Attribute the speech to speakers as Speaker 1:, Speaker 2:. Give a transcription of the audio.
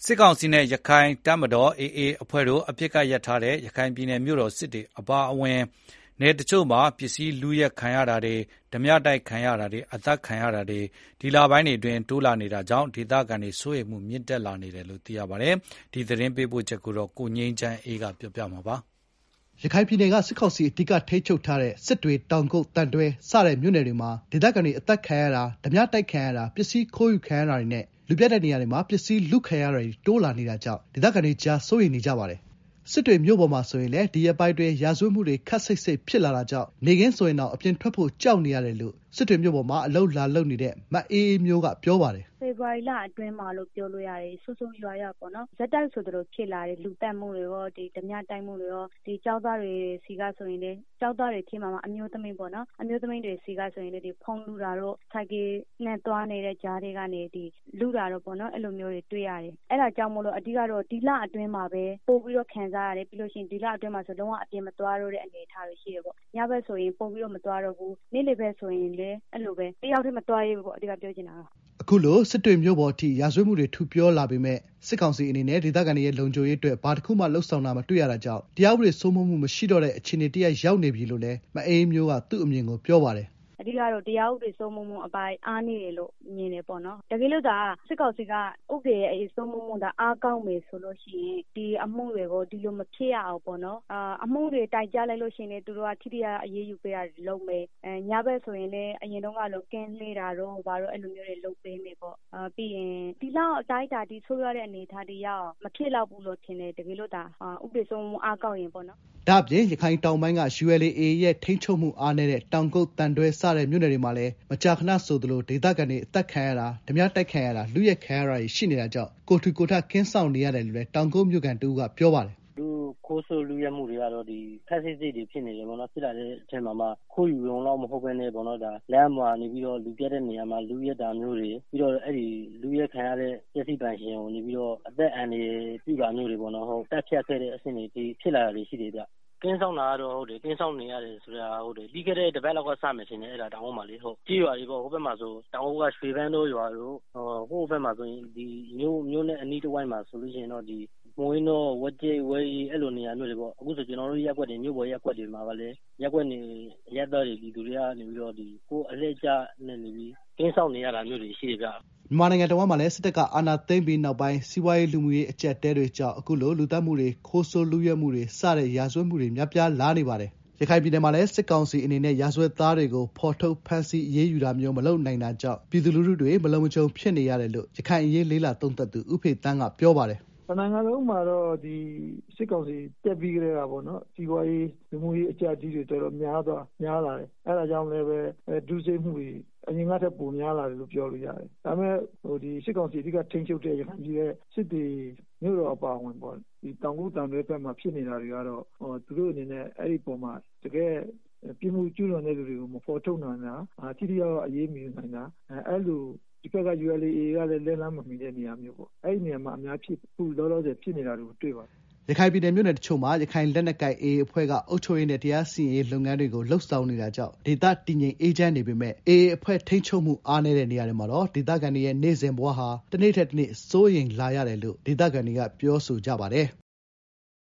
Speaker 1: စစ်ကောင်စီနဲ့ရခိုင်တပ်မတော် AA အဖွဲ့တို့အပစ်အခတ်ရပ်ထားတဲ့ရခိုင်ပြည်နယ်မြို့တော်စစ်တွေအပါအဝင်နယ်တချို့မှာပစ္စည်းလုယက်ခံရတာတွေဓမြတိုက်ခံရတာတွေအသတ်ခံရတာတွေဒီလပိုင်းတွေအတွင်းတိုးလာနေတာကြောင့်ဒေသခံတွေစိုးရိမ်မှုမြင့်တက်လာနေတယ်လို့သိရပါတယ်။ဒီသတင်းပေးပို့ချက်ကိုကိုငြိမ်းချမ်းအေးကပြောပြမှာပါ
Speaker 2: ။ရခိုင်ပြည်နယ်ကစစ်ကောင်စီအဓိကထိန်းချုပ်ထားတဲ့စစ်တွေတောင်ကုတ်တန်တွဲစတဲ့မြို့နယ်တွေမှာဒေသခံတွေအသက်ခံရတာဓမြတိုက်ခံရတာပစ္စည်းခိုးယူခံရတာတွေနဲ့လူပြတ်တဲ့နေရာတွေမှာပစ္စည်းလုခံရတာတွေတိုးလာနေတာကြောင့်ဒေသခံတွေကြားစိုးရိမ်နေကြပါတယ်။စစ်တွေမြို့ပေါ်မှာဆိုရင်လည်းဒီရက်ပိုင်းတွင်ရာဇဝတ်မှုတွေခတ်စိတ်စိတ်ဖြစ်လာတာကြောင့်နေကင်းဆိုရင်တော့အပြင်ထွက်ဖို့ကြောက်နေရတယ်လို့စစ်တွေမြို့ပေါ်မှာအလုပ်လာလုပ်နေတဲ့မအေးအေးမျိုးကပြောပါတယ်
Speaker 3: ။ဖေဖော်ဝါရီလအတွင်းမှာလို့ပြောလို့ရတယ်။ဆိုးဆိုးရွားရွားပေါ့နော်။ဇက်တိုက်ဆိုသလိုဖြစ်လာတယ်။လူသတ်မှုတွေရောဒီဓမြတိုက်မှုတွေရောဒီကျောင်းသားတွေစီကဆိုရင်လည်းကျောင်းသားတွေထဲမှာအမျိုးသမီးပေါ့နော်။အမျိုးသမီးတွေစီကဆိုရင်လည်းဒီဖုန်းလူတာတော့ဆိုင်ကနဲ့သွားနေတဲ့ကြားတွေကနေဒီလူတာတော့ပေါ့နော်။အဲ့လိုမျိုးတွေတွေ့ရတယ်။အဲ့ဒါကြောင့်မို့လို့အဓိကတော့ဒီလအတွင်းမှာပဲပို့ပြီးတော့ခံစားရတယ်။ပြီးလို့ရှိရင်ဒီလအတွင်းမှာဆိုလုံးဝအပြင်မသွားတော့တဲ့အနေအထားတွေရှိတယ်ပေါ့။ညဘက်ဆိုရင်ပို့ပြီးတော့မသွားတော့ဘူး။နေ့လယ်ဘက်ဆိုရင်လည်းအဲ့လိုပဲတယောက်တည်းမသွားရဘူးပေါ့အဓိကပြောချင်တာ
Speaker 2: ။အခုလိုစစ်တွေမြို့ပေါ်အထိရာဇဝတ်မှုတွေထူပြောလာပေမဲ့စစ်ကောင်စီအနေနဲ့ဒေသခံတွေရဲ့လုံခြုံရေးအတွက်ဘာတစ်ခုမှလှုပ်ဆောင်တာမတွေ့ရတာကြောင့်တရားဥပဒေစိုးမိုးမှုမရှိတော့တဲ့အခြေအနေတရပ်ရောက်နေပြီလို့လည်းမအေးမျိုးကသူ့အမြင်ကိုပြောပါတယ်။
Speaker 3: အဓိကတော့တရားဥပဒေစိုးမိုးမှုအပိုင်းအားနေတယ်လို့မြင်တယ်ပေါ့နော်။တကယ်လို့သာစစ်ကောင်စီကဥပဒေရဲ့စိုးမိုးမှုအားကောင်းမယ်ဆိုလို့ရှိရင်ဒီအမှုတွေကိုဒီလိုမဖြစ်ရအောင်ပေါ့နော်။အမှုတွေတိုင်ကြားလိုက်လို့ရှိရင်သူတို့ကထိထိရောက်အရေးယူပေးတာလုပ်မယ်။ညဘက်ဆိုရင်လည်းအရင်တုန်းကလိုကင်းလှည့်တာတော့ဘာလို့အဲ့လိုမျိုးတွေလုပ်ပေးမယ်ပေါ့။ပြီးရင်ဒီလောက်အတိုင်းအတာဒီဆိုးရတဲ့အနေအထားတွေရောက်မဖြစ်တော့ဘူးလို့ထင်တယ်တကယ်လို့သာဥပဒေစိုးမိုးမှုအားကောင်းရင်ပေါ့နော်
Speaker 2: ။ဒါ့အပြင်ရခိုင်တောင်ပိုင်းက ULA/AA ရဲ့ထိန်းချုပ်မှုအားနည်းတဲ့တောင်ကုတ်တန်တွဲစတဲ့မြို့နယ်တွေမှာလည်းမကြာခဏဆိုသလိုဒေသခံတွေအသက်ခံရတာဓမြတိုက်ခံရတာလူရက်ခံရတာတွေရှိနေတာကြောင့်ကိုထူကိုထကင်းဆောင်နေရတယ်လို့လည်းတောင်ကုတ်မြို့ကန်တူကပြောပါတယ်
Speaker 4: ။လူခိုးဆိုးလူရက်မှုတွေကတော့ဒီခက်စစ်စစ်တွေဖြစ်နေတယ်ပေါ့နော်ဖြစ်လာတဲ့အချိန်မှာခိုးယူရုံတော့မဟုတ်ဘဲနဲ့ပေါ့နော်ဒါလမ်းမှာနေပြီးတော့လူပြတ်တဲ့နေရာမှာလူရက်တာမျိုးတွေပြီးတော့အဲ့ဒီလူရက်ခံရတဲ့ပစ္စည်းပန်ရှင်ကိုနေပြီးတော့အသက်အန္တရာယ်ပြုတာမျိုးတွေပေါ့နော်ဟုတ်တက်ဖြတ်ခဲ့တဲ့အဆင့်တွေဒီဖြစ်လာတာတွေရှိတယ်ဗျကင်းဆောင်တာကတော့ဟုတ်တယ်ကင်းဆောင်နေရတယ်ဆိုတာဟုတ်တယ်ပြီးခဲ့တဲ့တပတ်လောက်ကစမယ်ထင်တယ်အဲ့ဒါတောင်ဟုတ်ပါလေဟုတ်ကြီးရွာတွေပေါ့ဟိုဘက်မှာဆိုတောင်ဟုတ်ကရွှေပန်းတို့ရွာတို့ဟိုဘက်မှာဆိုရင်ဒီမျိုးနဲ့အနီးတစ်ဝိုက်မှာဆိုလို့ရှိရင်တော့ဒီမွေးတော့ဝက်ကျိဝဲအဲ့လိုနေရာမျိုးတွေပေါ့အခုဆိုကျွန်တော်တို့ရက်ွက်တွေမြို့ပေါ်ရက်ွက်တွေမှာပါလေရက်ွက်နေရက်သားတွေဒီသူတွေကနေပြီးတော့ဒီကိုအလှည့်ကျနဲ့နေပြီးကင်းဆောင်နေရတာမျိုးတွေရှိတယ်ဗျ
Speaker 2: မြန်မာနိုင်ငံတော်မှာလည်းစစ်တပ်ကအာဏာသိမ်းပြီးနောက်ပိုင်းစီးပွားရေးလူမှုရေးအကျပ်တဲတွေကြောင့်အခုလိုလူသတ်မှုတွေခိုးဆိုးလူရဲမှုတွေစတဲ့ရာဇဝတ်မှုတွေများပြားလာနေပါတယ်။ရခိုင်ပြည်နယ်မှာလည်းစစ်ကောင်စီအနေနဲ့ရာဇဝတ်သားတွေကိုဖော်ထုတ်ဖမ်းဆီးအရေးယူတာမျိုးမလုပ်နိုင်တာကြောင့်ပြည်သူလူထုတွေမလုံခြုံဖြစ်နေရတယ်လို့ရခိုင်အရေးလေးလာသုံးသပ်သူဦးဖေသန်းကပြောပါတယ်
Speaker 5: ။နိုင်ငံလုံးမှာတော့ဒီစစ်ကောင်စီတက်ပြီးကြတဲ့ကပေါ့နော်စီးပွားရေးလူမှုရေးအကျပ်ကြီးတွေတော်တော်များလာတယ်အဲ့ဒါကြောင့်လည်းပဲဒုစရိုက်မှုတွေအရင်ကထက်ပိုများလာတယ်လို့ပြောလို့ရတယ်ဒါပေမဲ့ဒီစစ်ကောင်စီအဓိကထိန်းချုပ်တဲ့ရခိုင်ပြည်ရဲ့စစ်တွေမြို့တော်အပါအဝင်ပေါ့ဒီတောင်ကုတ်တန်တွဲဘက်မှာဖြစ်နေတာတွေကတော့သူတို့အနေနဲ့အဲ့ဒီပုံမှာတကယ်ပြည်မှုကျူးလွန်တဲ့လူတွေကိုမဖော်ထုတ်နိုင်တာထိထိရောက်အရေးမယူနိုင်တာအဲ့လိုဒီဘက်က ULA ကလည်းလက်လမ်းမမီတဲ့နေရာမျိုးပေါ့အဲ့ဒီနေရာမှာအများဖြစ်ခုလောလောဆယ်ဖြစ်နေတာတွေကိုတွေ့ပါတယ်
Speaker 2: ရခိုင်ပြည်နယ်မြို့နယ်တချို့မှာရခိုင်လက်နက်ကိုင် AA အဖွဲ့ကအုပ်ချုပ်ရေးနဲ့တရားစီရင်ရေးလုပ်ငန်းတွေကိုလှုပ်ဆောင်နေတာကြောင့်ဒေသတည်ငြိမ်အေးချမ်းနေပေမဲ့ AA အဖွဲ့ထိန်းချုပ်မှုအားနည်းတဲ့နေရာတွေမှာတော့ဒေသခံတွေရဲ့နေ့စဉ်ဘဝဟာတစ်နေ့ထက်တစ်နေ့စိုးရိမ်လာရတယ်လို့ဒေသခံတွေကပြောဆိုကြပါတယ်။